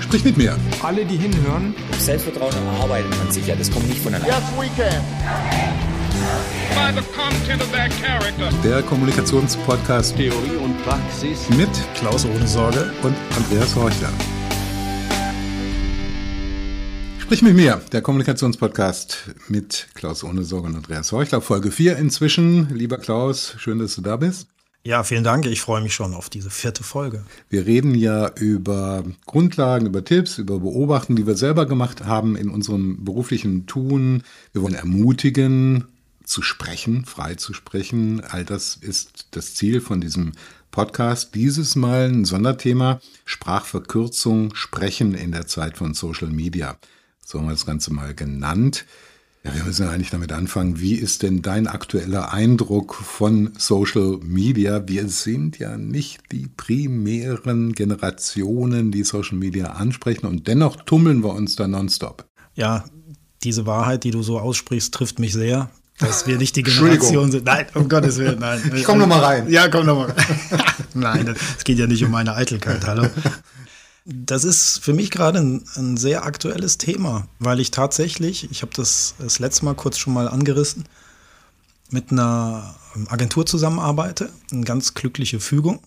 Sprich mit mir. Alle, die hinhören. Selbstvertrauen erarbeitet man sich ja, das kommt nicht von alleine. Yes, we can. By the content of their character. Der Kommunikationspodcast Theorie und Praxis. mit Klaus Ohnesorge und Andreas Horchler. Sprich mit mir, der Kommunikationspodcast mit Klaus Ohnesorge und Andreas Horchler. Folge 4 inzwischen. Lieber Klaus, schön, dass du da bist. Ja, vielen Dank. Ich freue mich schon auf diese 4. Folge. Wir reden ja über Grundlagen, über Tipps, über Beobachten, die wir selber gemacht haben in unserem beruflichen Tun. Wir wollen ermutigen, zu sprechen, frei zu sprechen. All das ist das Ziel von diesem Podcast. Dieses Mal ein Sonderthema: Sprachverkürzung, Sprechen in der Zeit von Social Media. So haben wir das Ganze mal genannt. Ja, wir müssen ja eigentlich damit anfangen. Wie ist denn dein aktueller Eindruck von Social Media? Wir sind ja nicht die primären Generationen, die Social Media ansprechen, und dennoch tummeln wir uns da nonstop. Ja, diese Wahrheit, die du so aussprichst, trifft mich sehr, dass wir nicht die Generation sind. Nein, um Gottes Willen, nein. Ich komm noch mal rein. Ja, komm noch mal rein. Nein, es geht ja nicht um meine Eitelkeit, hallo. Das ist für mich gerade ein sehr aktuelles Thema, weil ich tatsächlich, ich habe das letzte Mal kurz schon mal angerissen, mit einer Agentur zusammenarbeite, eine ganz glückliche Fügung,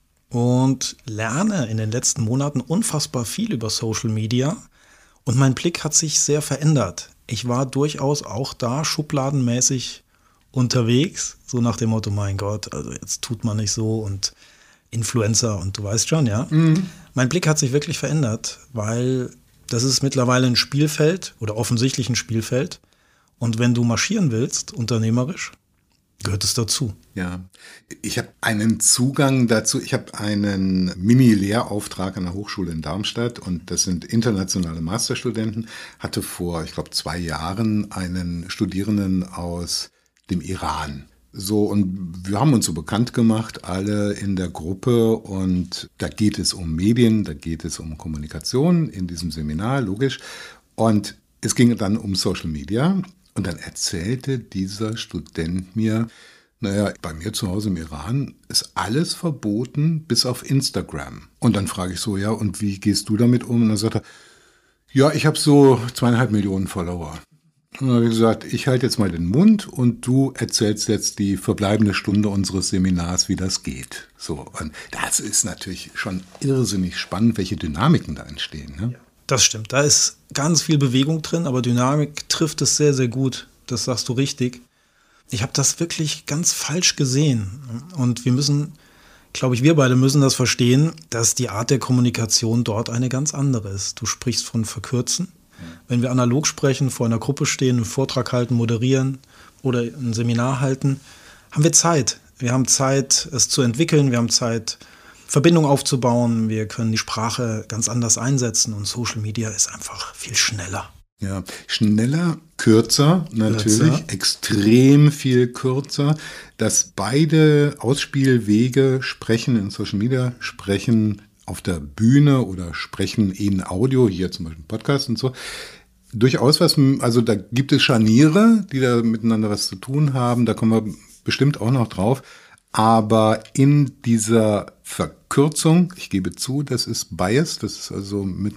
und lerne in den letzten Monaten unfassbar viel über Social Media, und mein Blick hat sich sehr verändert. Ich war durchaus auch da schubladenmäßig unterwegs, so nach dem Motto, mein Gott, also jetzt tut man nicht so und Influencer und du weißt schon, ja. Mhm. Mein Blick hat sich wirklich verändert, weil das ist mittlerweile ein Spielfeld oder offensichtlich ein Spielfeld. Und wenn du marschieren willst, unternehmerisch, gehört es dazu. Ja, ich habe einen Zugang dazu. Ich habe einen Mini-Lehrauftrag an der Hochschule in Darmstadt, und das sind internationale Masterstudenten. Hatte vor, ich glaube, 2 Jahren einen Studierenden aus dem Iran. So, und wir haben uns so bekannt gemacht, alle in der Gruppe, und da geht es um Medien, da geht es um Kommunikation in diesem Seminar, logisch. Und es ging dann um Social Media, und dann erzählte dieser Student mir, naja, bei mir zu Hause im Iran ist alles verboten, bis auf Instagram. Und dann frage ich so, ja, und wie gehst du damit um? Und dann sagt er, ja, ich habe so 2,5 Millionen Follower. Und dann habe ich gesagt, ich halte jetzt mal den Mund und du erzählst jetzt die verbleibende Stunde unseres Seminars, wie das geht. So, und das ist natürlich schon irrsinnig spannend, welche Dynamiken da entstehen. Ne? Ja, das stimmt, da ist ganz viel Bewegung drin, aber Dynamik trifft es sehr, sehr gut. Das sagst du richtig. Ich habe das wirklich ganz falsch gesehen. Und wir müssen, glaube ich, wir beide müssen das verstehen, dass die Art der Kommunikation dort eine ganz andere ist. Du sprichst von Verkürzen. Wenn wir analog sprechen, vor einer Gruppe stehen, einen Vortrag halten, moderieren oder ein Seminar halten, haben wir Zeit. Wir haben Zeit, es zu entwickeln, wir haben Zeit, Verbindung aufzubauen, wir können die Sprache ganz anders einsetzen, und Social Media ist einfach viel schneller. Ja, schneller, kürzer, natürlich, extrem viel kürzer. Dass beide Ausspielwege, Sprechen in Social Media, Sprechen auf der Bühne oder Sprechen in Audio, hier zum Beispiel Podcast und so, durchaus was, also da gibt es Scharniere, die da miteinander was zu tun haben, da kommen wir bestimmt auch noch drauf, aber in dieser Verkürzung, ich gebe zu, das ist Bias, das ist also mit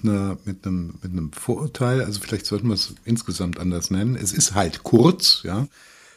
einem Vorurteil, also vielleicht sollten wir es insgesamt anders nennen, es ist halt kurz, ja,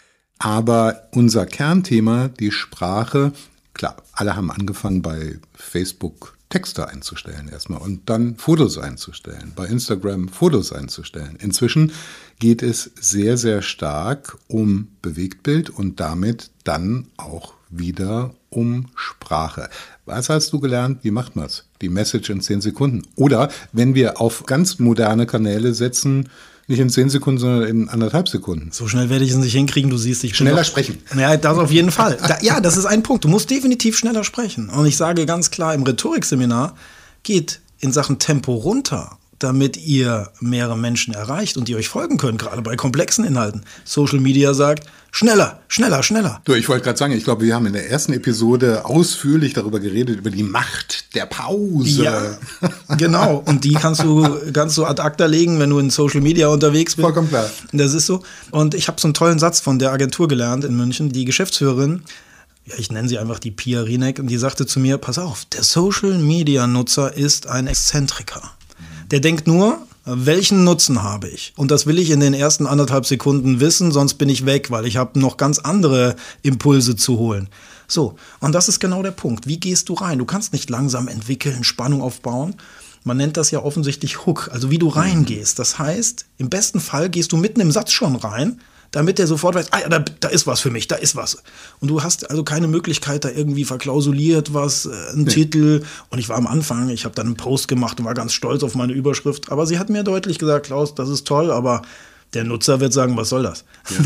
aber unser Kernthema, die Sprache, klar, alle haben angefangen bei Facebook Texte einzustellen erstmal und dann Fotos einzustellen, bei Instagram Fotos einzustellen. Inzwischen geht es sehr, sehr stark um Bewegtbild und damit dann auch wieder um Sprache. Was hast du gelernt? Wie macht man es? Die Message in 10 Sekunden. Oder wenn wir auf ganz moderne Kanäle setzen, nicht in 10 Sekunden, sondern in 1,5 Sekunden. So schnell werde ich es nicht hinkriegen, du siehst dich schneller sprechen. Ja, das auf jeden Fall. Ja, das ist ein Punkt. Du musst definitiv schneller sprechen. Und ich sage ganz klar, im Rhetorikseminar geht in Sachen Tempo runter, damit ihr mehrere Menschen erreicht und die euch folgen können, gerade bei komplexen Inhalten. Social Media sagt, schneller, schneller, schneller. Du, ich wollte gerade sagen, ich glaube, wir haben in der ersten Episode ausführlich darüber geredet, über die Macht der Pause. Ja, genau. Und die kannst du ad acta legen, wenn du in Social Media unterwegs bist. Vollkommen klar. Das ist so. Und ich habe so einen tollen Satz von der Agentur gelernt in München. Die Geschäftsführerin, ja, ich nenne sie einfach die Pia Rieneck, und die sagte zu mir, pass auf, der Social-Media-Nutzer ist ein Exzentriker. Der denkt nur, welchen Nutzen habe ich? Und das will ich in den ersten 1,5 Sekunden wissen, sonst bin ich weg, weil ich habe noch ganz andere Impulse zu holen. So, und das ist genau der Punkt. Wie gehst du rein? Du kannst nicht langsam entwickeln, Spannung aufbauen. Man nennt das ja offensichtlich Hook, also wie du reingehst. Das heißt, im besten Fall gehst du mitten im Satz schon rein, damit der sofort weiß, ja, da ist was für mich, da ist was. Und du hast also keine Möglichkeit, da irgendwie verklausuliert was, einen Titel. Und ich war am Anfang, ich habe dann einen Post gemacht und war ganz stolz auf meine Überschrift. Aber sie hat mir deutlich gesagt, Klaus, das ist toll, aber der Nutzer wird sagen, was soll das?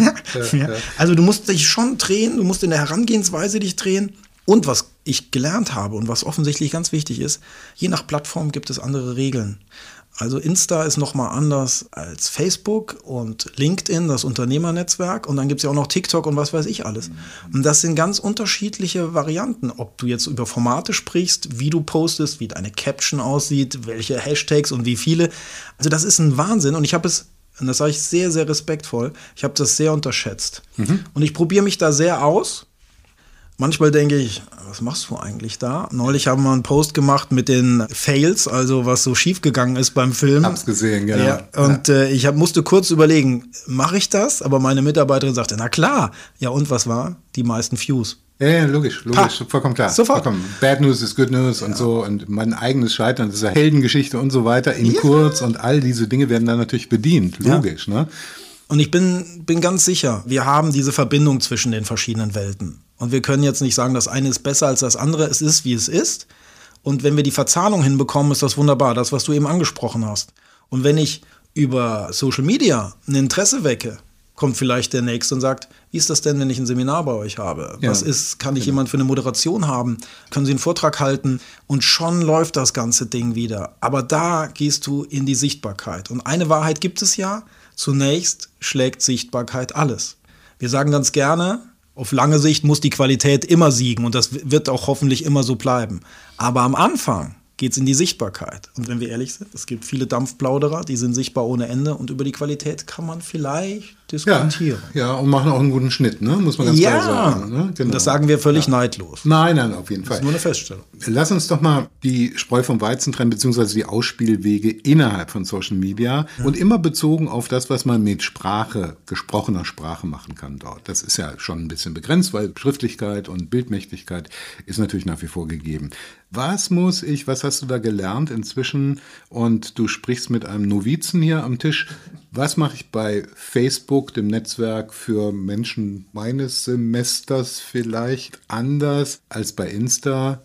Ja. Also du musst dich schon drehen, du musst in der Herangehensweise dich drehen. Und was ich gelernt habe und was offensichtlich ganz wichtig ist, je nach Plattform gibt es andere Regeln. Also Insta ist nochmal anders als Facebook und LinkedIn, das Unternehmernetzwerk. Und dann gibt es ja auch noch TikTok und was weiß ich alles. Und das sind ganz unterschiedliche Varianten. Ob du jetzt über Formate sprichst, wie du postest, wie deine Caption aussieht, welche Hashtags und wie viele. Also das ist ein Wahnsinn. Und ich habe es, und das sage ich sehr, sehr respektvoll, ich habe das sehr unterschätzt. Und ich probiere mich da sehr aus. Manchmal denke ich, was machst du eigentlich da? Neulich haben wir einen Post gemacht mit den Fails, also was so schiefgegangen ist beim Film. Hab's gesehen, genau. Ja, und ich musste kurz überlegen, mache ich das? Aber meine Mitarbeiterin sagte, na klar. Ja, und was war? Die meisten Views. Ja, logisch, vollkommen klar. Sofort. Vollkommen. Bad News is good news und so und mein eigenes Scheitern, das ist ja Heldengeschichte und so weiter in kurz und all diese Dinge werden dann natürlich bedient, logisch, ne? Und ich bin ganz sicher, wir haben diese Verbindung zwischen den verschiedenen Welten. Und wir können jetzt nicht sagen, das eine ist besser als das andere. Es ist, wie es ist. Und wenn wir die Verzahnung hinbekommen, ist das wunderbar. Das, was du eben angesprochen hast. Und wenn ich über Social Media ein Interesse wecke, kommt vielleicht der Nächste und sagt, wie ist das denn, wenn ich ein Seminar bei euch habe? Ja, was ist, kann ich jemand für eine Moderation haben? Können Sie einen Vortrag halten? Und schon läuft das ganze Ding wieder. Aber da gehst du in die Sichtbarkeit. Und eine Wahrheit gibt es ja. Zunächst schlägt Sichtbarkeit alles. Wir sagen ganz gerne, auf lange Sicht muss die Qualität immer siegen und das wird auch hoffentlich immer so bleiben. Aber am Anfang geht es in die Sichtbarkeit. Und wenn wir ehrlich sind, es gibt viele Dampfplauderer, die sind sichtbar ohne Ende und über die Qualität kann man vielleicht diskutieren. Ja, und machen auch einen guten Schnitt, ne? Muss man ganz klar sagen. Ne? Genau. Und das sagen wir völlig neidlos. Nein, auf jeden Fall. Das ist nur eine Feststellung. Lass uns doch mal die Spreu vom Weizen trennen, beziehungsweise die Ausspielwege innerhalb von Social Media und immer bezogen auf das, was man mit Sprache, gesprochener Sprache machen kann dort. Das ist ja schon ein bisschen begrenzt, weil Schriftlichkeit und Bildmächtigkeit ist natürlich nach wie vor gegeben. Was hast du da gelernt inzwischen? Und du sprichst mit einem Novizen hier am Tisch. Was mache ich bei Facebook, dem Netzwerk für Menschen meines Semesters vielleicht anders als bei Insta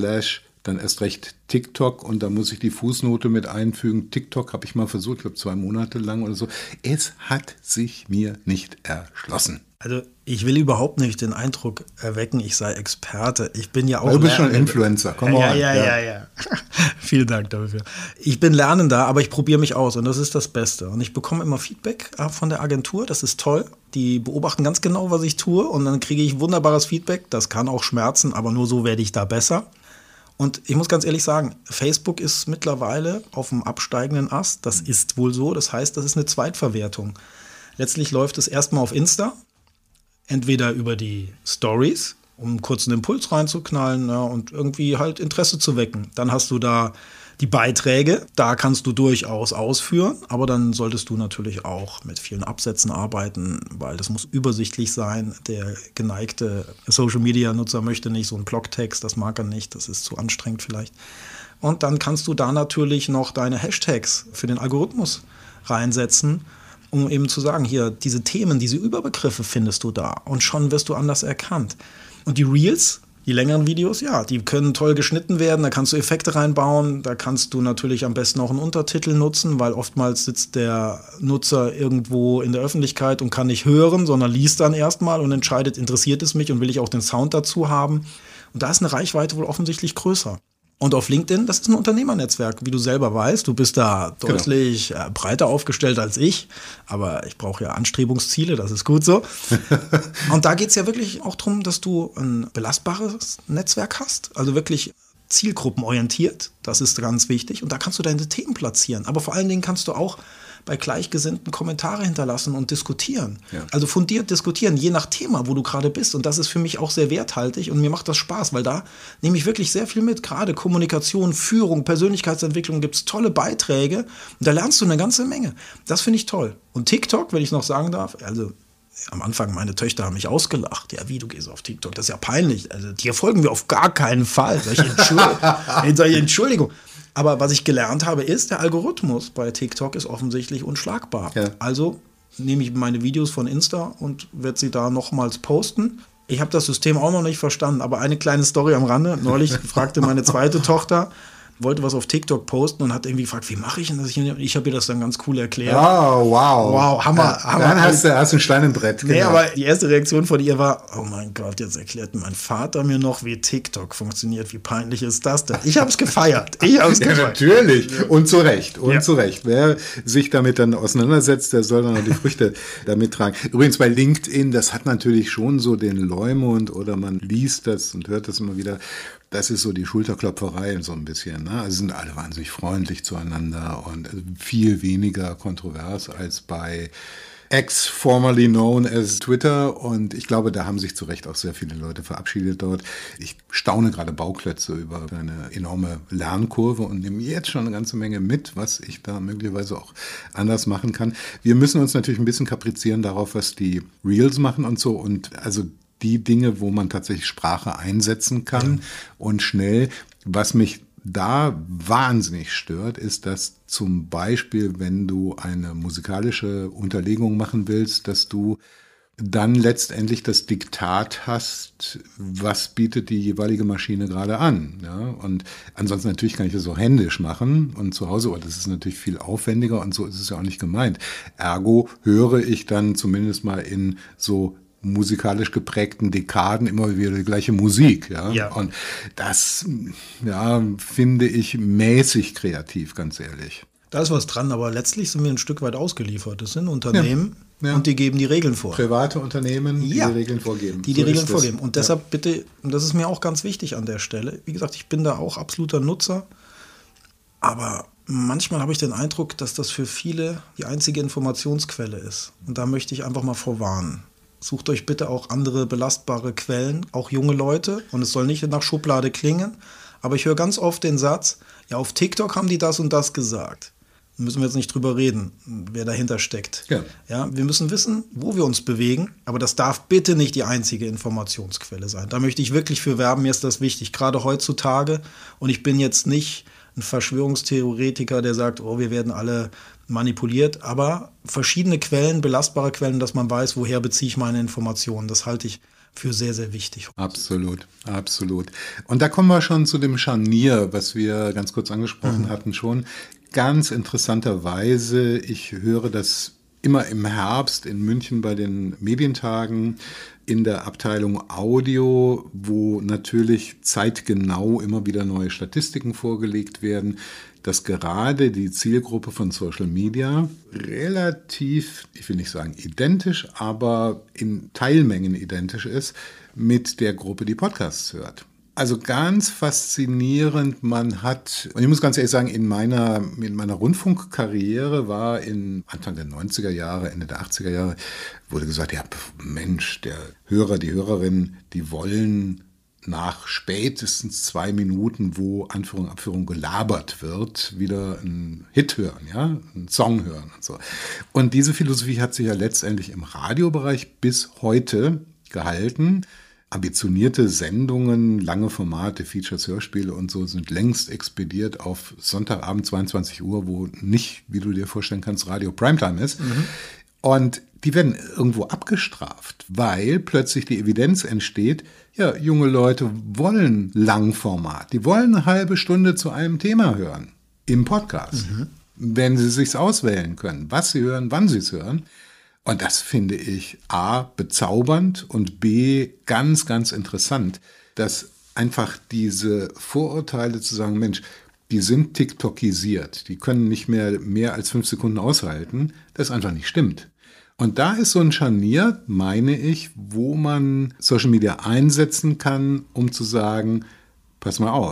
/ dann erst recht TikTok? Und da muss ich die Fußnote mit einfügen. TikTok habe ich mal versucht, ich glaube 2 Monate lang oder so. Es hat sich mir nicht erschlossen. Also ich will überhaupt nicht den Eindruck erwecken, ich sei Experte. Ich bin ja auch du bist schon Influencer, komm mal rein. Ja. Vielen Dank dafür. Ich bin Lernender, aber ich probiere mich aus und das ist das Beste. Und ich bekomme immer Feedback von der Agentur, das ist toll. Die beobachten ganz genau, was ich tue und dann kriege ich wunderbares Feedback. Das kann auch schmerzen, aber nur so werde ich da besser. Und ich muss ganz ehrlich sagen, Facebook ist mittlerweile auf dem absteigenden Ast. Das ist wohl so, das heißt, das ist eine Zweitverwertung. Letztlich läuft es erstmal auf Insta. Entweder über die Stories, um einen kurzen Impuls reinzuknallen, ja, und irgendwie halt Interesse zu wecken. Dann hast du da die Beiträge, da kannst du durchaus ausführen, aber dann solltest du natürlich auch mit vielen Absätzen arbeiten, weil das muss übersichtlich sein. Der geneigte Social-Media-Nutzer möchte nicht so einen Blogtext, das mag er nicht, das ist zu anstrengend vielleicht. Und dann kannst du da natürlich noch deine Hashtags für den Algorithmus reinsetzen, um eben zu sagen, hier, diese Themen, diese Überbegriffe findest du da und schon wirst du anders erkannt. Und die Reels, die längeren Videos, ja, die können toll geschnitten werden, da kannst du Effekte reinbauen, da kannst du natürlich am besten auch einen Untertitel nutzen, weil oftmals sitzt der Nutzer irgendwo in der Öffentlichkeit und kann nicht hören, sondern liest dann erstmal und entscheidet, interessiert es mich und will ich auch den Sound dazu haben. Und da ist eine Reichweite wohl offensichtlich größer. Und auf LinkedIn, das ist ein Unternehmernetzwerk, wie du selber weißt. Du bist da deutlich breiter aufgestellt als ich, aber ich brauche ja Anstrebungsziele, das ist gut so. Und da geht es ja wirklich auch darum, dass du ein belastbares Netzwerk hast, also wirklich zielgruppenorientiert, das ist ganz wichtig. Und da kannst du deine Themen platzieren, aber vor allen Dingen kannst du auch bei Gleichgesinnten Kommentare hinterlassen und diskutieren. Ja. Also fundiert diskutieren, je nach Thema, wo du gerade bist. Und das ist für mich auch sehr werthaltig und mir macht das Spaß, weil da nehme ich wirklich sehr viel mit. Gerade Kommunikation, Führung, Persönlichkeitsentwicklung, gibt es tolle Beiträge und da lernst du eine ganze Menge. Das finde ich toll. Und TikTok, wenn ich noch sagen darf, also am Anfang, meine Töchter haben mich ausgelacht. Ja, wie, du gehst auf TikTok? Das ist ja peinlich. Also, dir folgen wir auf gar keinen Fall. Solche Entschuldigung. Aber was ich gelernt habe, ist, der Algorithmus bei TikTok ist offensichtlich unschlagbar. Ja. Also nehme ich meine Videos von Insta und werde sie da nochmals posten. Ich habe das System auch noch nicht verstanden, aber eine kleine Story am Rande. Neulich fragte meine zweite Tochter, wollte was auf TikTok posten und hat irgendwie gefragt, wie mache ich denn das? Ich habe ihr das dann ganz cool erklärt. Oh, wow. Wow, Hammer. Dann hast du ein Stein im Brett. Nee, genau. Aber die erste Reaktion von ihr war, oh mein Gott, jetzt erklärt mein Vater mir noch, wie TikTok funktioniert. Wie peinlich ist das denn? Ich habe es gefeiert. Ja, natürlich. Und zu Recht. Zu Recht. Wer sich damit dann auseinandersetzt, der soll dann auch die Früchte damit tragen. Übrigens bei LinkedIn, das hat natürlich schon so den Leumund oder man liest das und hört das immer wieder. Das ist so die Schulterklopferei so ein bisschen. Ne? Also sind alle wahnsinnig freundlich zueinander und viel weniger kontrovers als bei X, formerly known as Twitter. Und ich glaube, da haben sich zu Recht auch sehr viele Leute verabschiedet dort. Ich staune gerade Bauklötze über eine enorme Lernkurve und nehme jetzt schon eine ganze Menge mit, was ich da möglicherweise auch anders machen kann. Wir müssen uns natürlich ein bisschen kaprizieren darauf, was die Reels machen und so. Und also die Dinge, wo man tatsächlich Sprache einsetzen kann und schnell. Was mich da wahnsinnig stört, ist, dass zum Beispiel, wenn du eine musikalische Unterlegung machen willst, dass du dann letztendlich das Diktat hast, was bietet die jeweilige Maschine gerade an. Ja? Und ansonsten natürlich kann ich das auch händisch machen und zu Hause, aber das ist natürlich viel aufwendiger und so ist es ja auch nicht gemeint. Ergo höre ich dann zumindest mal in so musikalisch geprägten Dekaden immer wieder die gleiche Musik. Ja? Und das finde ich mäßig kreativ, ganz ehrlich. Da ist was dran, aber letztlich sind wir ein Stück weit ausgeliefert. Das sind Unternehmen und die geben die Regeln vor. Private Unternehmen, die Regeln vorgeben. Die Regeln vorgeben. Und deshalb bitte, und das ist mir auch ganz wichtig an der Stelle, wie gesagt, ich bin da auch absoluter Nutzer, aber manchmal habe ich den Eindruck, dass das für viele die einzige Informationsquelle ist. Und da möchte ich einfach mal vorwarnen. Sucht euch bitte auch andere belastbare Quellen, auch junge Leute. Und es soll nicht nach Schublade klingen. Aber ich höre ganz oft den Satz, ja, auf TikTok haben die das und das gesagt. Da müssen wir jetzt nicht drüber reden, wer dahinter steckt. Ja, wir müssen wissen, wo wir uns bewegen. Aber das darf bitte nicht die einzige Informationsquelle sein. Da möchte ich wirklich für werben, mir ist das wichtig. Gerade heutzutage. Und ich bin jetzt nicht ein Verschwörungstheoretiker, der sagt, oh, wir werden alle manipuliert, aber verschiedene Quellen, belastbare Quellen, dass man weiß, woher beziehe ich meine Informationen. Das halte ich für sehr, sehr wichtig. Absolut, absolut. Und da kommen wir schon zu dem Scharnier, was wir ganz kurz angesprochen hatten schon. Ganz interessanterweise, ich höre das immer im Herbst in München bei den Medientagen in der Abteilung Audio, wo natürlich zeitgenau immer wieder neue Statistiken vorgelegt werden, dass gerade die Zielgruppe von Social Media relativ, ich will nicht sagen identisch, aber in Teilmengen identisch ist mit der Gruppe, die Podcasts hört. Also ganz faszinierend, man hat, und ich muss ganz ehrlich sagen, in meiner Rundfunkkarriere war in Anfang der 90er Jahre, Ende der 80er Jahre, wurde gesagt, ja Mensch, der Hörer, die Hörerin, die wollen nach spätestens 2 Minuten, wo Anführung, Abführung gelabert wird, wieder einen Hit hören, ja, einen Song hören und so. Und diese Philosophie hat sich ja letztendlich im Radiobereich bis heute gehalten. Ambitionierte Sendungen, lange Formate, Features, Hörspiele und so sind längst expediert auf Sonntagabend 22 Uhr, wo nicht, wie du dir vorstellen kannst, Radio Primetime ist. Und die werden irgendwo abgestraft, weil plötzlich die Evidenz entsteht, ja, junge Leute wollen Langformat, die wollen eine halbe Stunde zu einem Thema hören im Podcast, wenn sie sich's auswählen können, was sie hören, wann sie es hören. Und das finde ich A, bezaubernd und B, ganz, ganz interessant, dass einfach diese Vorurteile zu sagen, Mensch, die sind TikTokisiert, die können nicht mehr als 5 Sekunden aushalten, das einfach nicht stimmt. Und da ist so ein Scharnier, meine ich, wo man Social Media einsetzen kann, um zu sagen, pass mal auf,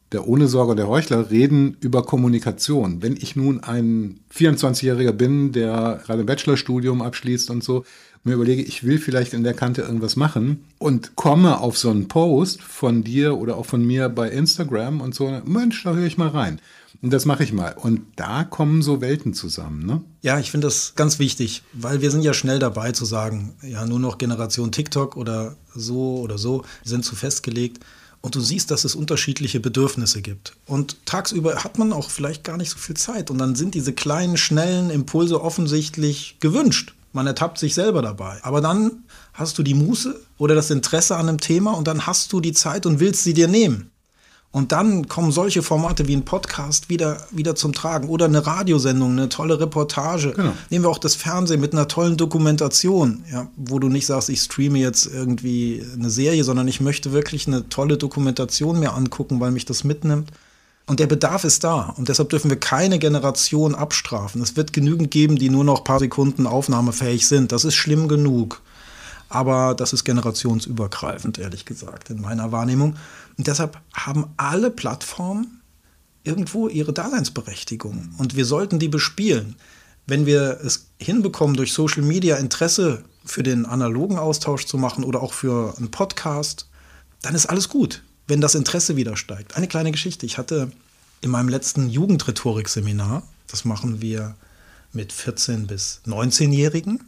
der Ohne Sorge und der Heuchler reden über Kommunikation. Wenn ich nun ein 24-Jähriger bin, der gerade ein Bachelorstudium abschließt und so, mir überlege, ich will vielleicht in der Kante irgendwas machen und komme auf so einen Post von dir oder auch von mir bei Instagram und so, Mensch, da höre ich mal rein. Und das mache ich mal. Und da kommen so Welten zusammen, ne? Ja, ich finde das ganz wichtig, weil wir sind ja schnell dabei zu sagen, ja, nur noch Generation TikTok oder so, sind zu festgelegt. Und du siehst, dass es unterschiedliche Bedürfnisse gibt. Und tagsüber hat man auch vielleicht gar nicht so viel Zeit. Und dann sind diese kleinen, schnellen Impulse offensichtlich gewünscht. Man ertappt sich selber dabei. Aber dann hast du die Muße oder das Interesse an einem Thema und dann hast du die Zeit und willst sie dir nehmen. Und dann kommen solche Formate wie ein Podcast wieder zum Tragen oder eine Radiosendung, eine tolle Reportage. Genau. Nehmen wir auch das Fernsehen mit einer tollen Dokumentation, ja, wo du nicht sagst, ich streame jetzt irgendwie eine Serie, sondern ich möchte wirklich eine tolle Dokumentation mir angucken, weil mich das mitnimmt. Und der Bedarf ist da und deshalb dürfen wir keine Generation abstrafen. Es wird genügend geben, die nur noch ein paar Sekunden aufnahmefähig sind. Das ist schlimm genug. Aber das ist generationsübergreifend, ehrlich gesagt, in meiner Wahrnehmung. Und deshalb haben alle Plattformen irgendwo ihre Daseinsberechtigung. Und wir sollten die bespielen. Wenn wir es hinbekommen, durch Social Media Interesse für den analogen Austausch zu machen oder auch für einen Podcast, dann ist alles gut, wenn das Interesse wieder steigt. Eine kleine Geschichte. Ich hatte in meinem letzten Jugendrhetorik-Seminar, das machen wir mit 14- bis 19-Jährigen,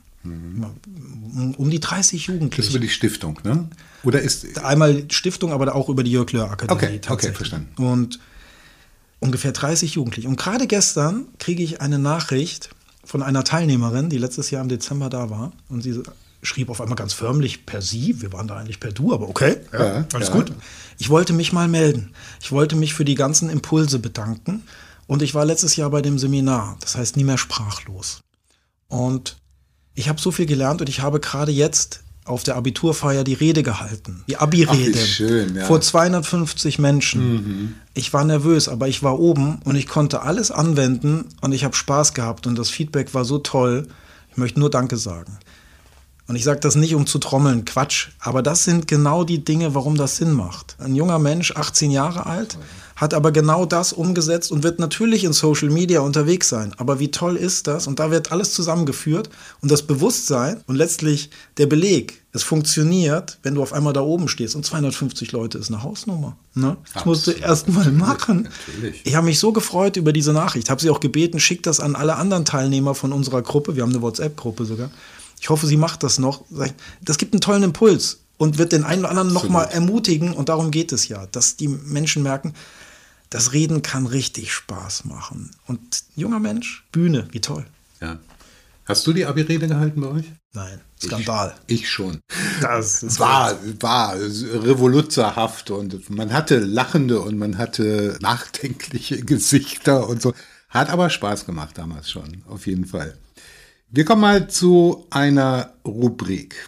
um die 30 Jugendliche. Das ist über die Stiftung, ne? Oder ist einmal Stiftung, aber auch über die Jörg-Löhr-Akademie. Okay, verstanden. Und ungefähr 30 Jugendliche. Und gerade gestern kriege ich eine Nachricht von einer Teilnehmerin, die letztes Jahr im Dezember da war. Und sie schrieb auf einmal ganz förmlich per Sie. Wir waren da eigentlich per Du, aber okay, ja, alles gut. Ich wollte mich mal melden. Ich wollte mich für die ganzen Impulse bedanken. Und ich war letztes Jahr bei dem Seminar. Das heißt, nie mehr sprachlos. Und ich habe so viel gelernt und ich habe gerade jetzt auf der Abiturfeier die Rede gehalten. Die Abi-Rede vor 250 Menschen. Ich war nervös, aber ich war oben und ich konnte alles anwenden und ich habe Spaß gehabt und das Feedback war so toll. Ich möchte nur Danke sagen. Und ich sage das nicht, um zu trommeln, Quatsch. Aber das sind genau die Dinge, warum das Sinn macht. Ein junger Mensch, 18 Jahre alt, hat aber genau das umgesetzt und wird natürlich in Social Media unterwegs sein. Aber wie toll ist das? Und da wird alles zusammengeführt. Und das Bewusstsein und letztlich der Beleg, es funktioniert, wenn du auf einmal da oben stehst. Und 250 Leute ist eine Hausnummer. Ne? Das musst du erst mal machen. Natürlich. Ich habe mich so gefreut über diese Nachricht. Habe sie auch gebeten, schickt das an alle anderen Teilnehmer von unserer Gruppe. Wir haben eine WhatsApp-Gruppe sogar. Ich hoffe, sie macht das noch. Das gibt einen tollen Impuls und wird den einen oder anderen nochmal ermutigen. Und darum geht es ja, dass die Menschen merken, das Reden kann richtig Spaß machen. Und junger Mensch, Bühne, wie toll. Ja. Hast du die Abi-Rede gehalten bei euch? Nein, Skandal. Ich schon. Das war revoluzerhaft und man hatte lachende und man hatte nachdenkliche Gesichter und so. Hat aber Spaß gemacht damals schon, auf jeden Fall. Wir kommen mal zu einer Rubrik.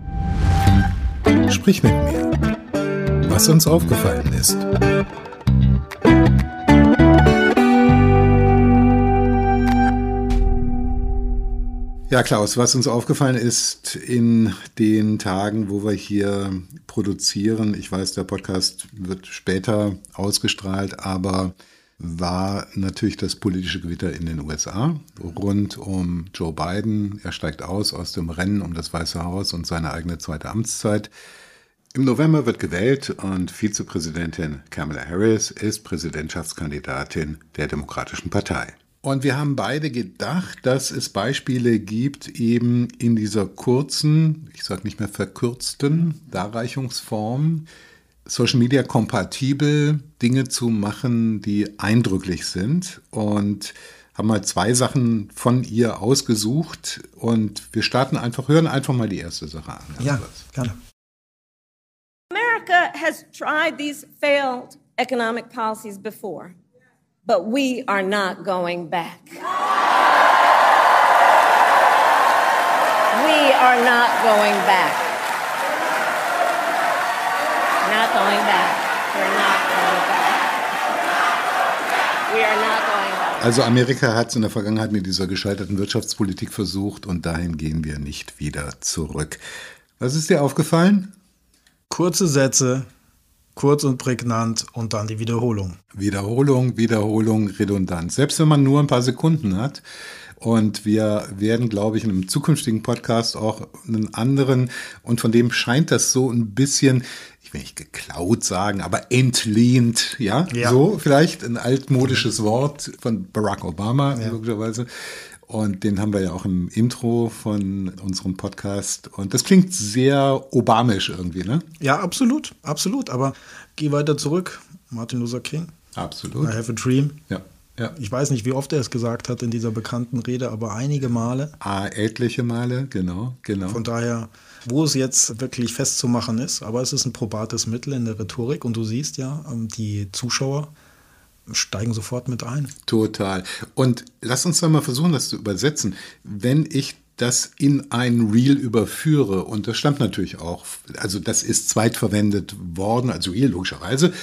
Sprich mit mir, was uns aufgefallen ist. Ja, Klaus, was uns aufgefallen ist in den Tagen, wo wir hier produzieren, ich weiß, der Podcast wird später ausgestrahlt, aber war natürlich das politische Gewitter in den USA rund um Joe Biden. Er steigt aus dem Rennen um das Weiße Haus und seine eigene zweite Amtszeit. Im November wird gewählt und Vizepräsidentin Kamala Harris ist Präsidentschaftskandidatin der Demokratischen Partei. Und wir haben beide gedacht, dass es Beispiele gibt, eben in dieser kurzen, ich sage nicht mehr verkürzten Darreichungsform, Social Media kompatibel Dinge zu machen, die eindrücklich sind, und haben mal 2 Sachen von ihr ausgesucht und wir hören einfach mal die erste Sache an. Ja, gerne. America has tried these failed economic policies before, but we are not going back. We are not going back. Not going back. We're not going back. We are not going back. Also Amerika hat es in der Vergangenheit mit dieser gescheiterten Wirtschaftspolitik versucht und dahin gehen wir nicht wieder zurück. Was ist dir aufgefallen? Kurze Sätze, kurz und prägnant und dann die Wiederholung. Wiederholung, Redundanz. Selbst wenn man nur ein paar Sekunden hat. Und wir werden, glaube ich, in einem zukünftigen Podcast auch einen anderen, und von dem scheint das so ein bisschen, ich will nicht geklaut sagen, aber entlehnt, ja. So vielleicht ein altmodisches Wort von Barack Obama, logischerweise. Und den haben wir ja auch im Intro von unserem Podcast. Und das klingt sehr obamisch irgendwie, ne? Ja, absolut. Aber geh weiter zurück. Martin Luther King. Absolut. I have a dream. Ja. Ich weiß nicht, wie oft er es gesagt hat in dieser bekannten Rede, aber einige Male. Etliche Male, genau. Von daher, wo es jetzt wirklich festzumachen ist, aber es ist ein probates Mittel in der Rhetorik und du siehst ja, die Zuschauer steigen sofort mit ein. Total. Und lass uns doch mal versuchen, das zu übersetzen. Wenn ich das in ein Reel überführe, und das stammt natürlich auch, also das ist zweitverwendet worden, also Reel logischerweise.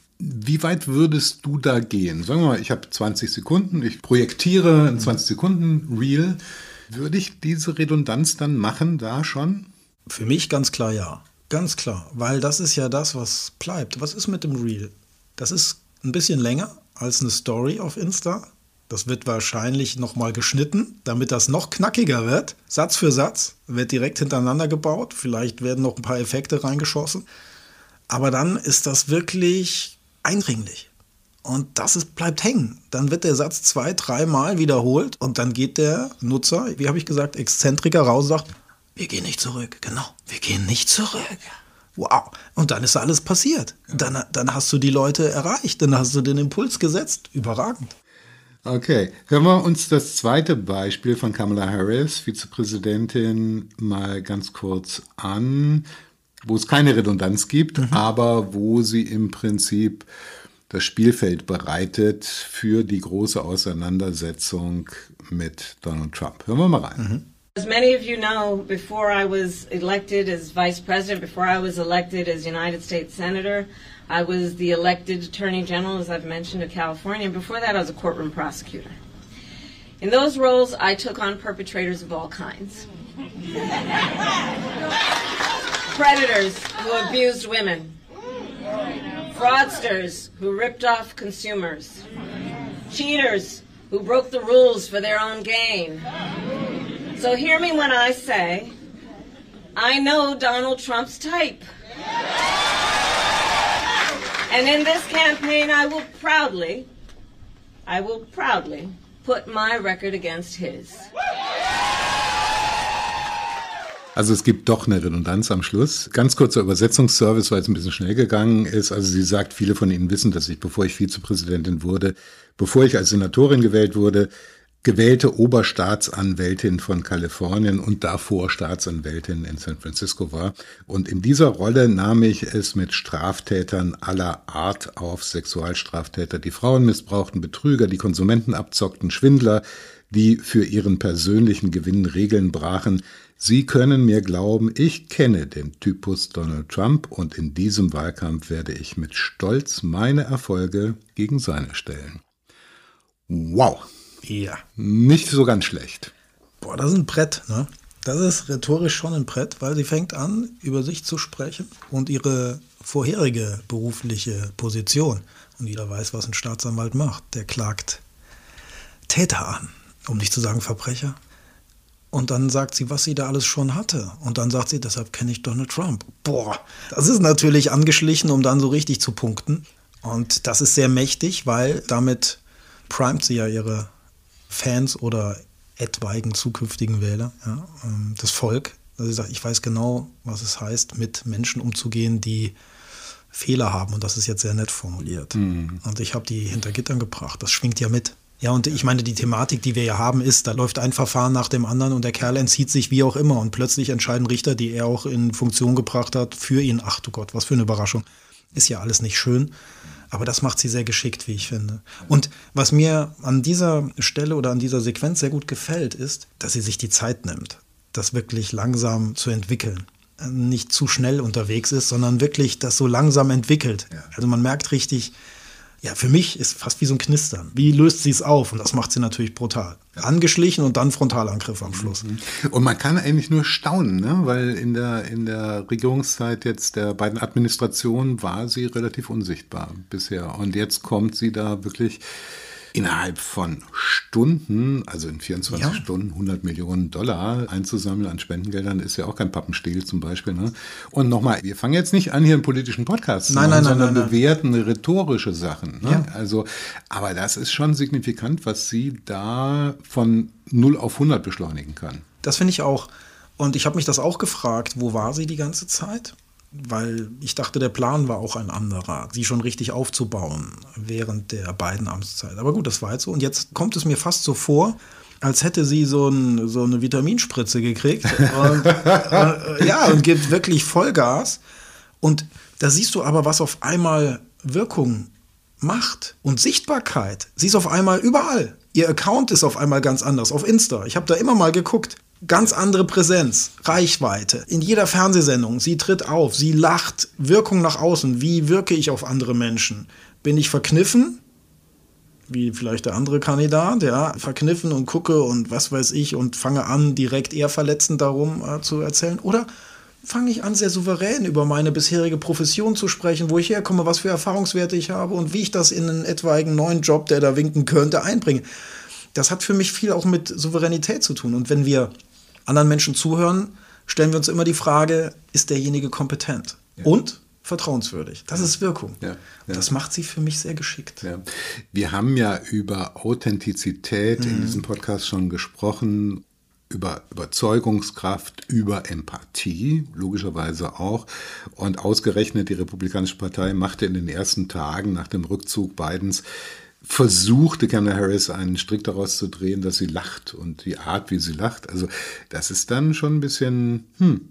Wie weit würdest du da gehen? Sagen wir mal, ich habe 20 Sekunden, ich projektiere ein 20 Sekunden Reel. Würde ich diese Redundanz dann machen, da schon? Für mich ganz klar ja. Ganz klar, weil das ist ja das, was bleibt. Was ist mit dem Reel? Das ist ein bisschen länger als eine Story auf Insta. Das wird wahrscheinlich nochmal geschnitten, damit das noch knackiger wird. Satz für Satz wird direkt hintereinander gebaut. Vielleicht werden noch ein paar Effekte reingeschossen. Aber dann ist das wirklich eindringlich. Und bleibt hängen. Dann wird der Satz 2-3 Mal wiederholt und dann geht der Nutzer, wie habe ich gesagt, Exzentriker raus und sagt, wir gehen nicht zurück. Genau, wir gehen nicht zurück. Wow. Und dann ist alles passiert. Dann hast du die Leute erreicht. Dann hast du den Impuls gesetzt. Überragend. Okay, hören wir uns das zweite Beispiel von Kamala Harris, Vizepräsidentin, mal ganz kurz an, wo es keine Redundanz gibt, aber wo sie im Prinzip das Spielfeld bereitet für die große Auseinandersetzung mit Donald Trump. Hören wir mal rein. As many of you know, before I was elected as vice president, before I was elected as United States Senator, I was the elected Attorney General, as I've mentioned, of California. And before that, I was a courtroom prosecutor. In those roles, I took on perpetrators of all kinds. Predators who abused women. Fraudsters who ripped off consumers. Cheaters who broke the rules for their own gain. So hear me when I say, I know Donald Trump's type. And in this campaign, I will proudly put my record against his. Also es gibt doch eine Redundanz am Schluss. Ganz kurzer Übersetzungsservice, weil es ein bisschen schnell gegangen ist. Also sie sagt, viele von Ihnen wissen, dass ich, bevor ich Vizepräsidentin wurde, bevor ich als Senatorin gewählt wurde, gewählte Oberstaatsanwältin von Kalifornien und davor Staatsanwältin in San Francisco war. Und in dieser Rolle nahm ich es mit Straftätern aller Art auf, Sexualstraftäter, die Frauen missbrauchten, Betrüger, die Konsumenten abzockten, Schwindler, die für ihren persönlichen Gewinn Regeln brachen. Sie können mir glauben, ich kenne den Typus Donald Trump und in diesem Wahlkampf werde ich mit Stolz meine Erfolge gegen seine stellen. Wow. Ja. Nicht so ganz schlecht. Boah, das ist ein Brett, ne? Das ist rhetorisch schon ein Brett, weil sie fängt an, über sich zu sprechen und ihre vorherige berufliche Position. Und jeder weiß, was ein Staatsanwalt macht. Der klagt Täter an, um nicht zu sagen Verbrecher. Und dann sagt sie, was sie da alles schon hatte. Und dann sagt sie, deshalb kenne ich Donald Trump. Boah, das ist natürlich angeschlichen, um dann so richtig zu punkten. Und das ist sehr mächtig, weil damit primet sie ja ihre Fans oder etwaigen zukünftigen Wähler, ja, das Volk. Also sie sagt, ich weiß genau, was es heißt, mit Menschen umzugehen, die Fehler haben. Und das ist jetzt sehr nett formuliert. Und ich habe die hinter Gittern gebracht. Das schwingt ja mit. Ja, und ich meine, die Thematik, die wir ja haben, ist, da läuft ein Verfahren nach dem anderen und der Kerl entzieht sich wie auch immer. Und plötzlich entscheiden Richter, die er auch in Funktion gebracht hat, für ihn. Ach du Gott, was für eine Überraschung. Ist ja alles nicht schön. Aber das macht sie sehr geschickt, wie ich finde. Und was mir an dieser Stelle oder an dieser Sequenz sehr gut gefällt, ist, dass sie sich die Zeit nimmt, das wirklich langsam zu entwickeln. Nicht zu schnell unterwegs ist, sondern wirklich das so langsam entwickelt. Ja. Also man merkt richtig, Ja, für mich ist fast wie so ein Knistern. Wie löst sie es auf? Und das macht sie natürlich brutal. Angeschlichen und dann Frontalangriff am Schluss. Und man kann eigentlich nur staunen, ne? Weil in der Regierungszeit jetzt der beiden Administrationen war sie relativ unsichtbar bisher. Und jetzt kommt sie da wirklich innerhalb von Stunden, also in 24 Stunden, $100 Millionen einzusammeln an Spendengeldern, ist ja auch kein Pappenstiel zum Beispiel. Ne? Und nochmal, wir fangen jetzt nicht an, hier einen politischen Podcast zu machen, sondern bewerten rhetorische Sachen. Ne? Ja. Also, aber das ist schon signifikant, was sie da von 0 auf 100 beschleunigen kann. Das finde ich auch. Und ich habe mich das auch gefragt, wo war sie die ganze Zeit? Weil ich dachte, der Plan war auch ein anderer, sie schon richtig aufzubauen während der beiden Amtszeit. Aber gut, das war jetzt so. Und jetzt kommt es mir fast so vor, als hätte sie so eine Vitaminspritze gekriegt und gibt wirklich Vollgas. Und da siehst du aber, was auf einmal Wirkung macht und Sichtbarkeit. Sie ist auf einmal überall. Ihr Account ist auf einmal ganz anders auf Insta. Ich habe da immer mal geguckt. Ganz andere Präsenz, Reichweite. In jeder Fernsehsendung, sie tritt auf, sie lacht, Wirkung nach außen. Wie wirke ich auf andere Menschen? Bin ich verkniffen? Wie vielleicht der andere Kandidat, ja, verkniffen und gucke und was weiß ich und fange an, direkt eher verletzend darum zu erzählen? Oder fange ich an, sehr souverän über meine bisherige Profession zu sprechen, wo ich herkomme, was für Erfahrungswerte ich habe und wie ich das in einen etwaigen neuen Job, der da winken könnte, einbringe? Das hat für mich viel auch mit Souveränität zu tun. Und wenn wir anderen Menschen zuhören, stellen wir uns immer die Frage, ist derjenige kompetent und vertrauenswürdig? Das ist Wirkung. Ja. Das macht sie für mich sehr geschickt. Ja. Wir haben ja über Authentizität in diesem Podcast schon gesprochen, über Überzeugungskraft, über Empathie, logischerweise auch. Und ausgerechnet die Republikanische Partei machte in den ersten Tagen nach dem Rückzug Bidens versuchte Kamala Harris einen Strick daraus zu drehen, dass sie lacht und die Art, wie sie lacht. Also das ist dann schon ein bisschen,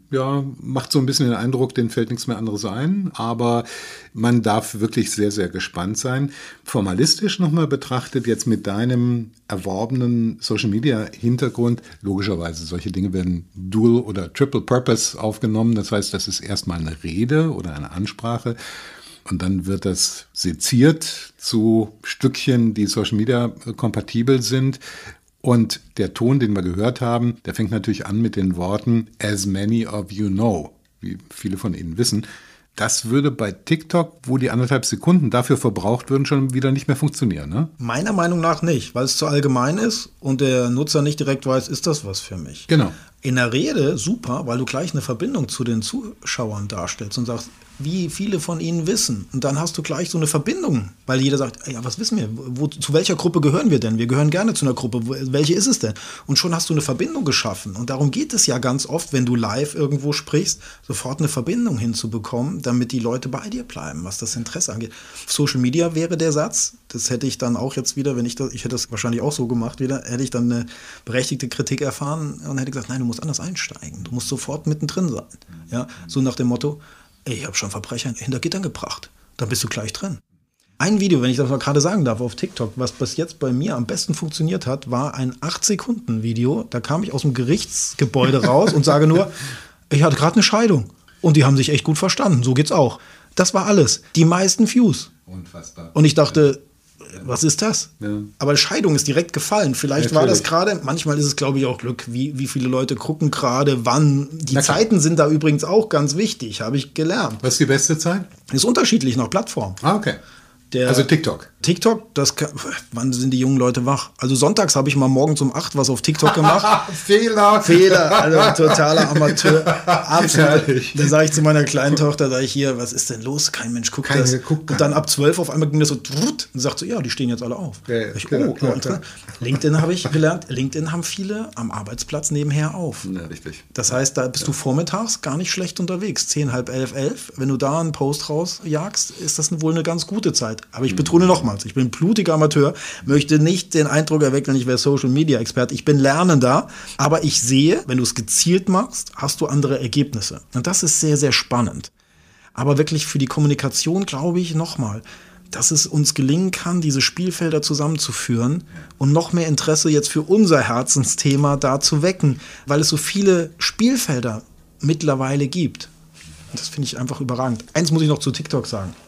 macht so ein bisschen den Eindruck, denen fällt nichts mehr anderes ein. Aber man darf wirklich sehr, sehr gespannt sein. Formalistisch nochmal betrachtet, jetzt mit deinem erworbenen Social-Media-Hintergrund, logischerweise solche Dinge werden Dual- oder Triple-Purpose aufgenommen. Das heißt, das ist erstmal eine Rede oder eine Ansprache. Und dann wird das seziert zu Stückchen, die Social Media kompatibel sind. Und der Ton, den wir gehört haben, der fängt natürlich an mit den Worten "as many of you know", wie viele von Ihnen wissen. Das würde bei TikTok, wo die 1,5 Sekunden dafür verbraucht würden, schon wieder nicht mehr funktionieren, ne? Meiner Meinung nach nicht, weil es zu allgemein ist und der Nutzer nicht direkt weiß, ist das was für mich. Genau. In der Rede super, weil du gleich eine Verbindung zu den Zuschauern darstellst und sagst, wie viele von ihnen wissen. Und dann hast du gleich so eine Verbindung, weil jeder sagt, ja, was wissen wir? Zu welcher Gruppe gehören wir denn? Wir gehören gerne zu einer Gruppe. Welche ist es denn? Und schon hast du eine Verbindung geschaffen. Und darum geht es ja ganz oft, wenn du live irgendwo sprichst, sofort eine Verbindung hinzubekommen, damit die Leute bei dir bleiben, was das Interesse angeht. Social Media wäre der Satz. Das hätte ich dann auch jetzt wieder, ich hätte das wahrscheinlich auch so gemacht wieder, hätte ich dann eine berechtigte Kritik erfahren und hätte gesagt, nein, du musst anders einsteigen. Du musst sofort mittendrin sein. Ja, so nach dem Motto, ich habe schon Verbrecher hinter Gittern gebracht. Dann bist du gleich drin. Ein Video, wenn ich das mal gerade sagen darf, auf TikTok, was bis jetzt bei mir am besten funktioniert hat, war ein 8-Sekunden-Video. Da kam ich aus dem Gerichtsgebäude raus und sage nur, ich hatte gerade eine Scheidung. Und die haben sich echt gut verstanden. So geht's auch. Das war alles. Die meisten Views. Unfassbar. Und ich dachte, was ist das? Ja. Aber Scheidung ist direkt gefallen. Vielleicht war das gerade, manchmal ist es, glaube ich, auch Glück, wie viele Leute gucken gerade, wann. Die Zeiten sind da übrigens auch ganz wichtig, habe ich gelernt. Was ist die beste Zeit? Ist unterschiedlich nach Plattform. Ah, okay. Also TikTok. TikTok, wann sind die jungen Leute wach? Also sonntags habe ich mal morgens um 8 was auf TikTok gemacht. Fehler, also totaler Amateur. Absolut. Dann sage ich zu meiner kleinen Tochter, was ist denn los? Kein Mensch guckt das. Und dann ab 12 auf einmal ging das so und sagt so, ja, die stehen jetzt alle auf. Ja, klar. LinkedIn habe ich gelernt, LinkedIn haben viele am Arbeitsplatz nebenher auf. Ja, richtig. Das heißt, da bist du vormittags gar nicht schlecht unterwegs. 10, halb 11. Wenn du da einen Post rausjagst, ist das wohl eine ganz gute Zeit. Aber ich betone nochmals, ich bin blutiger Amateur, möchte nicht den Eindruck erwecken, ich wäre Social-Media-Experte. Ich bin Lernender, aber ich sehe, wenn du es gezielt machst, hast du andere Ergebnisse. Und das ist sehr, sehr spannend. Aber wirklich für die Kommunikation glaube ich nochmal, dass es uns gelingen kann, diese Spielfelder zusammenzuführen und noch mehr Interesse jetzt für unser Herzensthema da zu wecken, weil es so viele Spielfelder mittlerweile gibt. Und das finde ich einfach überragend. Eins muss ich noch zu TikTok sagen.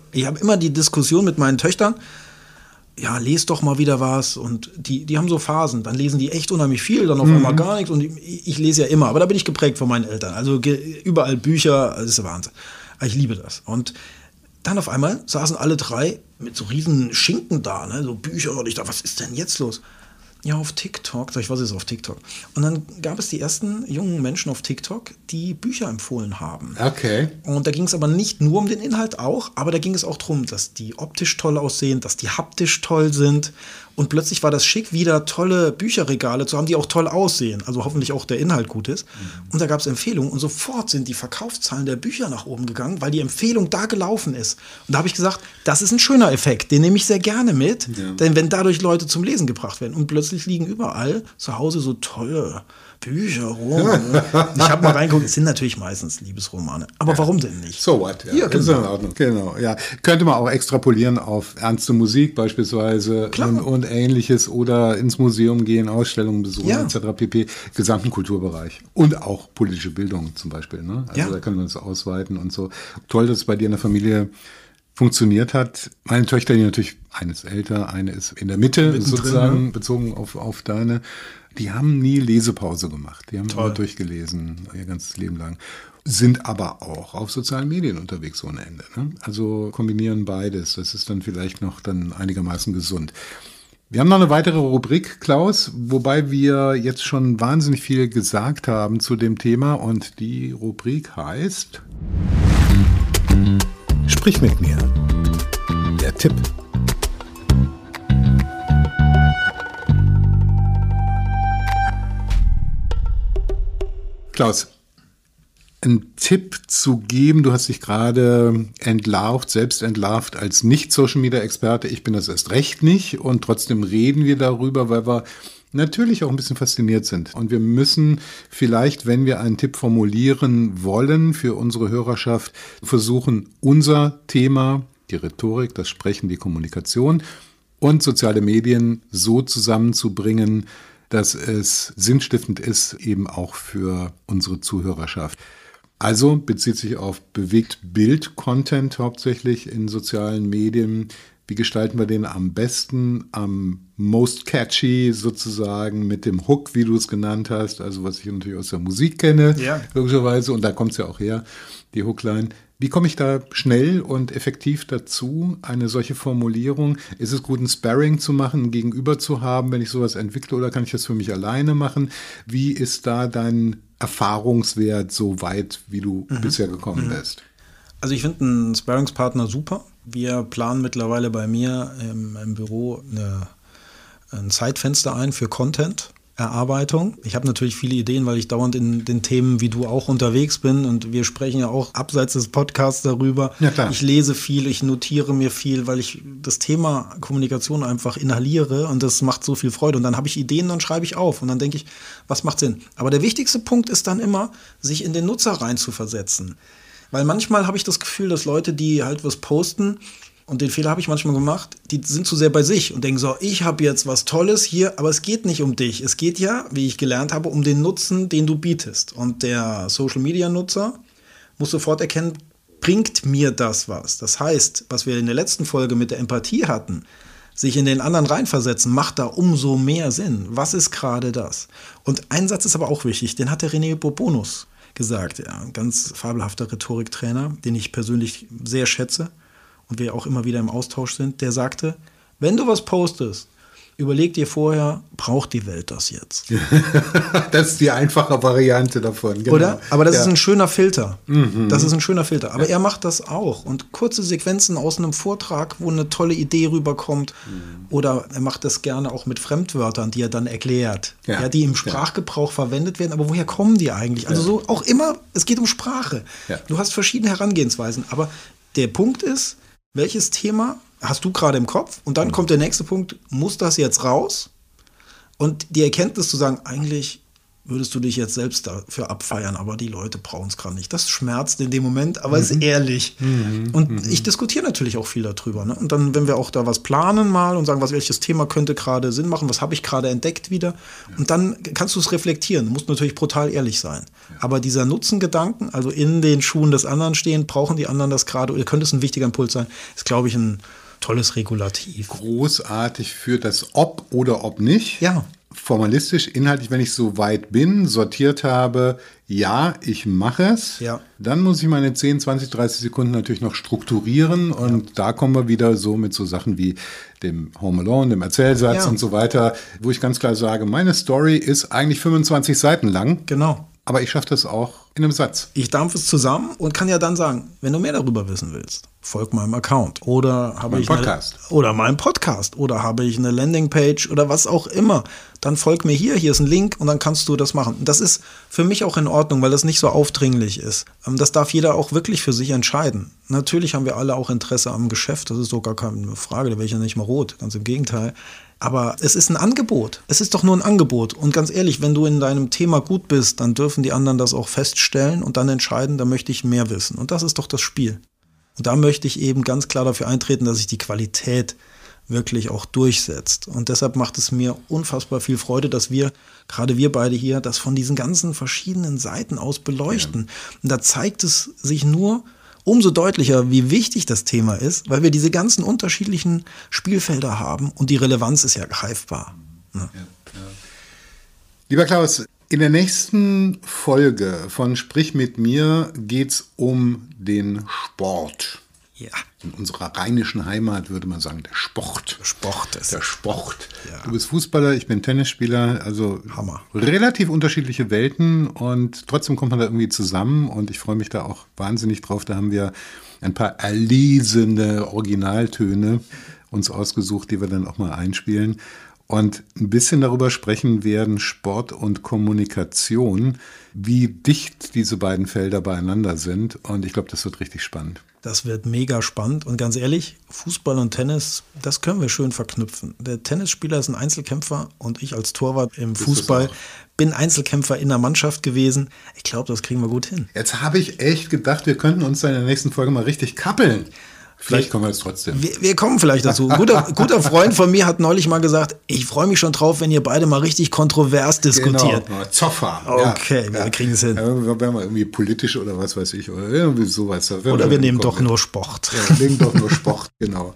Ich habe immer die Diskussion mit meinen Töchtern, ja, lest doch mal wieder was. Und die haben so Phasen. Dann lesen die echt unheimlich viel, dann auf einmal gar nichts. Und ich lese ja immer. Aber da bin ich geprägt von meinen Eltern. Also überall Bücher, das ist der Wahnsinn. Ich liebe das. Und dann auf einmal saßen alle drei mit so riesen Schinken da, ne? So Bücher. Und ich dachte, was ist denn jetzt los? Ja, auf TikTok. Sag ich, was ist auf TikTok? Und dann gab es die ersten jungen Menschen auf TikTok, die Bücher empfohlen haben. Okay. Und da ging es aber nicht nur um den Inhalt auch, aber da ging es auch darum, dass die optisch toll aussehen, dass die haptisch toll sind. Und plötzlich war das schick, wieder tolle Bücherregale zu haben, die auch toll aussehen. Also hoffentlich auch der Inhalt gut ist. Und da gab es Empfehlungen und sofort sind die Verkaufszahlen der Bücher nach oben gegangen, weil die Empfehlung da gelaufen ist. Und da habe ich gesagt, das ist ein schöner Effekt, den nehme ich sehr gerne mit. Ja. Denn wenn dadurch Leute zum Lesen gebracht werden und plötzlich liegen überall zu Hause so tolle Bücher, Romane. Ich habe mal reingeguckt, es sind natürlich meistens Liebesromane. Aber warum denn nicht? So what? Ja, ist in Ordnung. Genau, ja. Könnte man auch extrapolieren auf ernste Musik beispielsweise und Ähnliches oder ins Museum gehen, Ausstellungen besuchen etc. pp. Gesamten Kulturbereich. Und auch politische Bildung zum Beispiel. Ne? Also da können wir uns ausweiten und so. Toll, dass es bei dir in der Familie funktioniert hat. Meine Töchter, die natürlich, eine ist älter, eine ist in der Mitte, sozusagen, bezogen auf deine, die haben nie Lesepause gemacht. Die haben immer durchgelesen, ihr ganzes Leben lang. Sind aber auch auf sozialen Medien unterwegs ohne Ende. Ne? Also kombinieren beides. Das ist dann vielleicht noch dann einigermaßen gesund. Wir haben noch eine weitere Rubrik, Klaus, wobei wir jetzt schon wahnsinnig viel gesagt haben zu dem Thema. Und die Rubrik heißt Sprich mit mir. Der Tipp. Klaus, einen Tipp zu geben, du hast dich gerade selbst entlarvt als Nicht-Social-Media-Experte. Ich bin das erst recht nicht und trotzdem reden wir darüber, weil wir natürlich auch ein bisschen fasziniert sind. Und wir müssen vielleicht, wenn wir einen Tipp formulieren wollen für unsere Hörerschaft, versuchen, unser Thema, die Rhetorik, das Sprechen, die Kommunikation und soziale Medien so zusammenzubringen, dass es sinnstiftend ist, eben auch für unsere Zuhörerschaft. Also bezieht sich auf Bewegt-Bild-Content hauptsächlich in sozialen Medien. Wie gestalten wir den am besten, am most catchy sozusagen mit dem Hook, wie du es genannt hast, also was ich natürlich aus der Musik kenne, logischerweise, und da kommt es ja auch her, die Hookline. Wie komme ich da schnell und effektiv dazu, eine solche Formulierung? Ist es gut, ein Sparring zu machen, ein Gegenüber zu haben, wenn ich sowas entwickle, oder kann ich das für mich alleine machen? Wie ist da dein Erfahrungswert so weit, wie du bisher gekommen bist? Also ich finde einen Sparringspartner super. Wir planen mittlerweile bei mir im Büro ein Zeitfenster ein für Content-Erarbeitung. Ich habe natürlich viele Ideen, weil ich dauernd in den Themen wie du auch unterwegs bin, und wir sprechen ja auch abseits des Podcasts darüber. Ja, klar. Ich lese viel, ich notiere mir viel, weil ich das Thema Kommunikation einfach inhaliere, und das macht so viel Freude. Und dann habe ich Ideen, dann schreibe ich auf und dann denke ich, was macht Sinn? Aber der wichtigste Punkt ist dann immer, sich in den Nutzer reinzuversetzen. Weil manchmal habe ich das Gefühl, dass Leute, die halt was posten, und den Fehler habe ich manchmal gemacht, die sind zu sehr bei sich und denken so, ich habe jetzt was Tolles hier, aber es geht nicht um dich. Es geht ja, wie ich gelernt habe, um den Nutzen, den du bietest. Und der Social-Media-Nutzer muss sofort erkennen, bringt mir das was? Das heißt, was wir in der letzten Folge mit der Empathie hatten, sich in den anderen reinversetzen, macht da umso mehr Sinn. Was ist gerade das? Und ein Satz ist aber auch wichtig, den hat der René Bourbonus gesagt, ja, ein ganz fabelhafter Rhetoriktrainer, den ich persönlich sehr schätze und wir auch immer wieder im Austausch sind, der sagte, wenn du was postest, überleg dir vorher, braucht die Welt das jetzt? Das ist die einfache Variante davon. Genau. Oder? Aber das ist ein schöner Filter. Das ist ein schöner Filter. Aber er macht das auch. Und kurze Sequenzen aus einem Vortrag, wo eine tolle Idee rüberkommt. Oder er macht das gerne auch mit Fremdwörtern, die er dann erklärt. Ja, die im Sprachgebrauch verwendet werden. Aber woher kommen die eigentlich? Also so auch immer, es geht um Sprache. Ja. Du hast verschiedene Herangehensweisen. Aber der Punkt ist, welches Thema hast du gerade im Kopf? Und dann kommt der nächste Punkt, muss das jetzt raus? Und die Erkenntnis zu sagen, eigentlich würdest du dich jetzt selbst dafür abfeiern, aber die Leute brauchen es gerade nicht. Das schmerzt in dem Moment, aber ist ehrlich. Und ich diskutiere natürlich auch viel darüber. Ne? Und dann, wenn wir auch da was planen mal und sagen, welches Thema könnte gerade Sinn machen, was habe ich gerade entdeckt wieder, und dann kannst du es reflektieren. Du musst natürlich brutal ehrlich sein. Aber dieser Nutzengedanken, also in den Schuhen des anderen stehen, brauchen die anderen das gerade, oder könnte es ein wichtiger Impuls sein, ist, glaube ich, ein tolles Regulativ. Großartig für das Ob oder Ob nicht. Ja. Formalistisch, inhaltlich, wenn ich so weit bin, sortiert habe, ja, ich mache es, dann muss ich meine 10, 20, 30 Sekunden natürlich noch strukturieren und da kommen wir wieder so mit so Sachen wie dem Home Alone, dem Erzählsatz und so weiter, wo ich ganz klar sage, meine Story ist eigentlich 25 Seiten lang. Genau. Aber ich schaffe das auch in einem Satz. Ich dampfe es zusammen und kann ja dann sagen, wenn du mehr darüber wissen willst, folg meinem Account oder habe ich Podcast oder meinem Podcast oder habe ich eine Landingpage oder was auch immer, dann folg mir hier ist ein Link und dann kannst du das machen. Das ist für mich auch in Ordnung, weil das nicht so aufdringlich ist. Das darf jeder auch wirklich für sich entscheiden. Natürlich haben wir alle auch Interesse am Geschäft, das ist doch gar keine Frage, da wäre ich ja nicht mal rot, ganz im Gegenteil. Aber es ist ein Angebot. Es ist doch nur ein Angebot. Und ganz ehrlich, wenn du in deinem Thema gut bist, dann dürfen die anderen das auch feststellen und dann entscheiden, da möchte ich mehr wissen. Und das ist doch das Spiel. Und da möchte ich eben ganz klar dafür eintreten, dass sich die Qualität wirklich auch durchsetzt. Und deshalb macht es mir unfassbar viel Freude, dass gerade wir beide hier, das von diesen ganzen verschiedenen Seiten aus beleuchten. Ja. Und da zeigt es sich nur umso deutlicher, wie wichtig das Thema ist, weil wir diese ganzen unterschiedlichen Spielfelder haben und die Relevanz ist ja greifbar. Ne? Ja. Lieber Klaus, in der nächsten Folge von Sprich mit mir geht's um den Sport. Ja. In unserer rheinischen Heimat würde man sagen, der Sport. Der Sport. Ja. Du bist Fußballer, ich bin Tennisspieler, also Hammer. Relativ unterschiedliche Welten und trotzdem kommt man da irgendwie zusammen und ich freue mich da auch wahnsinnig drauf. Da haben wir ein paar erlesene Originaltöne uns ausgesucht, die wir dann auch mal einspielen und ein bisschen darüber sprechen werden, Sport und Kommunikation, wie dicht diese beiden Felder beieinander sind und ich glaube, das wird richtig spannend. Das wird mega spannend und ganz ehrlich, Fußball und Tennis, das können wir schön verknüpfen. Der Tennisspieler ist ein Einzelkämpfer und ich als Torwart im Fußball bin Einzelkämpfer in der Mannschaft gewesen. Ich glaube, das kriegen wir gut hin. Jetzt habe ich echt gedacht, wir könnten uns in der nächsten Folge mal richtig kappeln. Vielleicht kommen wir jetzt trotzdem. Wir kommen vielleicht dazu. Ein guter Freund von mir hat neulich mal gesagt, ich freue mich schon drauf, wenn ihr beide mal richtig kontrovers diskutiert. Genau, Zoff haben. Okay, wir kriegen es hin. Ja, wenn wir irgendwie politisch oder was weiß ich, oder irgendwie sowas. Oder wir nehmen doch nur Sport. Ja, wir nehmen doch nur Sport, genau.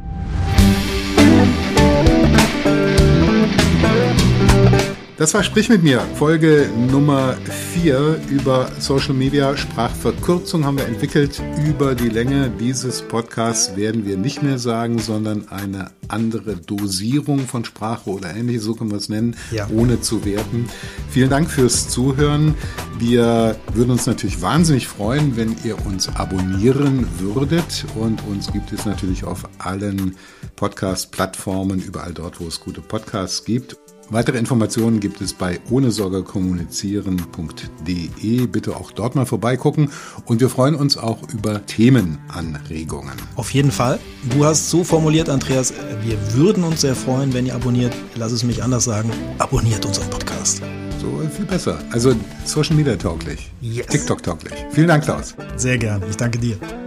Das war Sprich mit mir, Folge Nummer 4 über Social Media. Sprachverkürzung haben wir entwickelt über die Länge dieses Podcasts werden wir nicht mehr sagen, sondern eine andere Dosierung von Sprache oder ähnliches, so können wir es nennen, ohne zu werten. Vielen Dank fürs Zuhören. Wir würden uns natürlich wahnsinnig freuen, wenn ihr uns abonnieren würdet und uns gibt es natürlich auf allen Podcast-Plattformen, überall dort, wo es gute Podcasts gibt. Weitere Informationen gibt es bei ohnesorgekommunizieren.de. Bitte auch dort mal vorbeigucken und wir freuen uns auch über Themenanregungen. Auf jeden Fall. Du hast so formuliert, Andreas, wir würden uns sehr freuen, wenn ihr abonniert. Lass es mich anders sagen. Abonniert unseren Podcast. So viel besser. Also Social Media tauglich. Yes. TikTok tauglich. Vielen Dank, Klaus. Sehr gern. Ich danke dir.